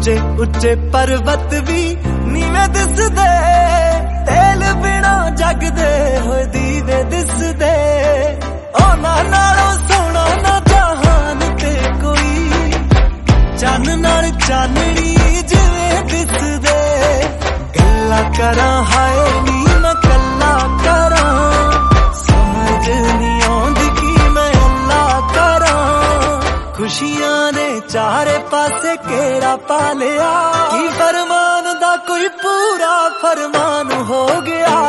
ਉੱਚੇ ਉੱਚੇ ਪਰਬਤ ਵੀ ਨੀਵੇਂ ਦਿਸਦੇ, ਤੇਲ ਬਿਨਾ ਜਗਦੇ ਹੋਏ ਦੀਵੇ ਦਿਸਦੇ। ਉਹਨਾਂ ਨਾਲੋਂ ਸੋਹਣਾ ਨਾ ਜਹਾਨ ਤੇ ਕੋਈ, ਚੰਨ ਨਾਲ ਚਾਨਣੀ ਜਿਵੇਂ ਦਿਸਦੇ। ਗੱਲਾਂ ਕਰਾਂ ਹਾਏ ਨੀ ਮੈਂ ਕੱਲਾ ਕਰਾਂ, ਸਮਝ ਨੀ ਆਉਂਦੀ ਕੀ ਮੈਂ ਅੱਲਾ ਕਰਾਂ। ਖੁਸ਼ੀਆਂ ਦੇ ਚਾਰੇ ਪਾਸੇ ਕਿਹੜਾ ਪਾ ਲਿਆ, ਕੀ ਫਰਮਾਨ ਦਾ ਕੋਈ ਪੂਰਾ ਫਰਮਾਨ ਹੋ ਗਿਆ।